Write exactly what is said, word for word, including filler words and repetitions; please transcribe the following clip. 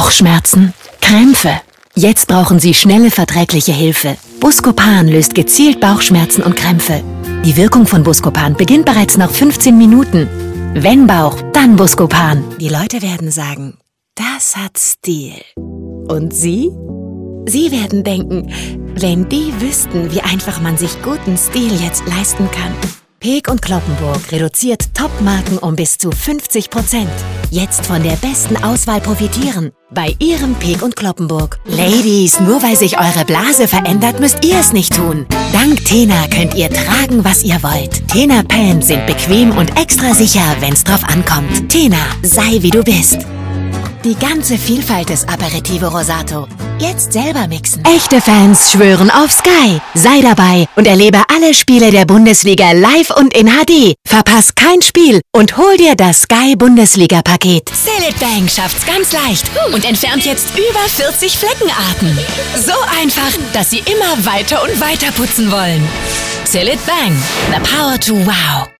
Bauchschmerzen, Krämpfe. Jetzt brauchen Sie schnelle, verträgliche Hilfe. Buscopan löst gezielt Bauchschmerzen und Krämpfe. Die Wirkung von Buscopan beginnt bereits nach fünfzehn Minuten. Wenn Bauch, dann Buscopan. Die Leute werden sagen, das hat Stil. Und Sie? Sie werden denken, wenn die wüssten, wie einfach man sich guten Stil jetzt leisten kann. Peek und Cloppenburg reduziert Top-Marken um bis zu fünfzig Prozent. Jetzt von der besten Auswahl profitieren. Bei Ihrem Peek und Cloppenburg. Ladies, nur weil sich eure Blase verändert, müsst ihr es nicht tun. Dank Tena könnt ihr tragen, was ihr wollt. Tena Pants sind bequem und extra sicher, wenn's drauf ankommt. Tena, sei wie du bist. Die ganze Vielfalt des Aperitivo Rosato. Jetzt selber mixen. Echte Fans schwören auf Sky. Sei dabei und erlebe alle Spiele der Bundesliga live und in H D. Verpass kein Spiel und hol dir das Sky Bundesliga-Paket. Salad Bang schafft's ganz leicht und entfernt jetzt über vierzig Fleckenarten. So einfach, dass Sie immer weiter und weiter putzen wollen. Salad Bang. The power to wow.